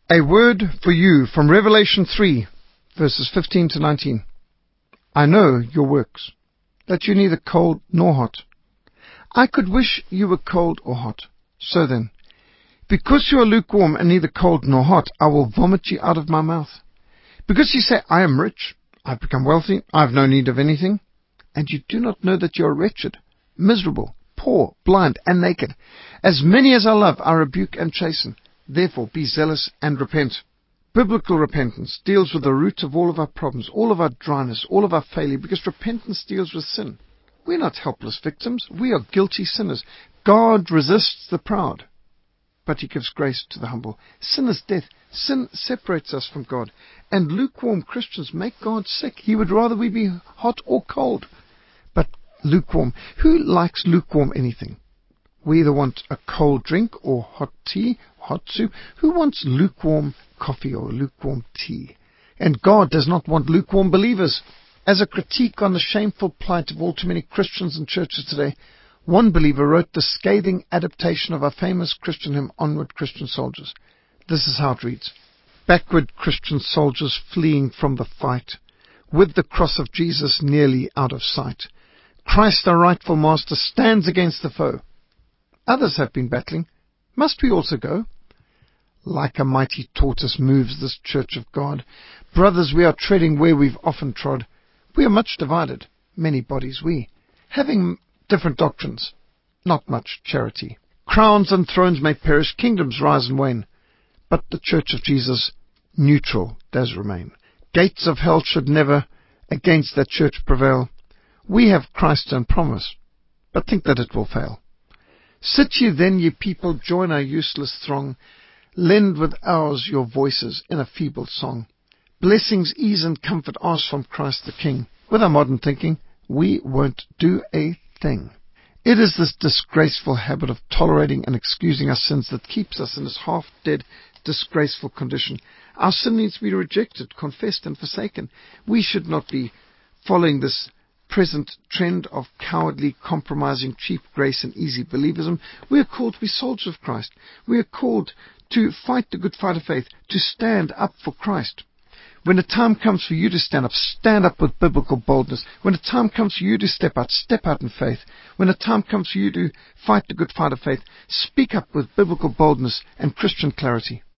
A word for you from Revelation 3, verses 15 to 19. I know your works, that you are neither cold nor hot. I could wish you were cold or hot. So then, because you are lukewarm and neither cold nor hot, I will vomit you out of my mouth. Because you say, I am rich, I have become wealthy, I have no need of anything, and you do not know that you are wretched, miserable, poor, blind, and naked. As many as I love, I rebuke and chasten. Therefore, be zealous and repent. Biblical repentance deals with the root of all of our problems, all of our dryness, all of our failure, because repentance deals with sin. We're not helpless victims. We are guilty sinners. God resists the proud, but He gives grace to the humble. Sin is death. Sin separates us from God. And lukewarm Christians make God sick. He would rather we be hot or cold. But lukewarm. Who likes lukewarm anything? We either want a cold drink or hot tea, hot soup. Who wants lukewarm coffee or lukewarm tea? And God does not want lukewarm believers. As a critique on the shameful plight of all too many Christians and churches today, one believer wrote the scathing adaptation of our famous Christian hymn, Onward Christian Soldiers. This is how it reads. Backward Christian soldiers fleeing from the fight, with the cross of Jesus nearly out of sight. Christ, our rightful master, stands against the foe. Others have been battling. Must we also go? Like a mighty tortoise moves this church of God. Brothers, we are treading where we've often trod. We are much divided, many bodies we, having different doctrines, not much charity. Crowns and thrones may perish, kingdoms rise and wane, but the church of Jesus neutral does remain. Gates of hell should never against that church prevail. We have Christ and promise, but think that it will fail. Sit ye then, ye people, join our useless throng. Lend with ours your voices in a feeble song. Blessings, ease, and comfort ask from Christ the King. With our modern thinking, we won't do a thing. It is this disgraceful habit of tolerating and excusing our sins that keeps us in this half-dead, disgraceful condition. Our sin needs to be rejected, confessed, and forsaken. We should not be following this present trend of cowardly, compromising, cheap grace and easy believism. We are called to be soldiers of Christ. We are called to fight the good fight of faith, to stand up for Christ. When the time comes for you to stand up with biblical boldness. When the time comes for you to step out in faith. When the time comes for you to fight the good fight of faith, speak up with biblical boldness and Christian clarity.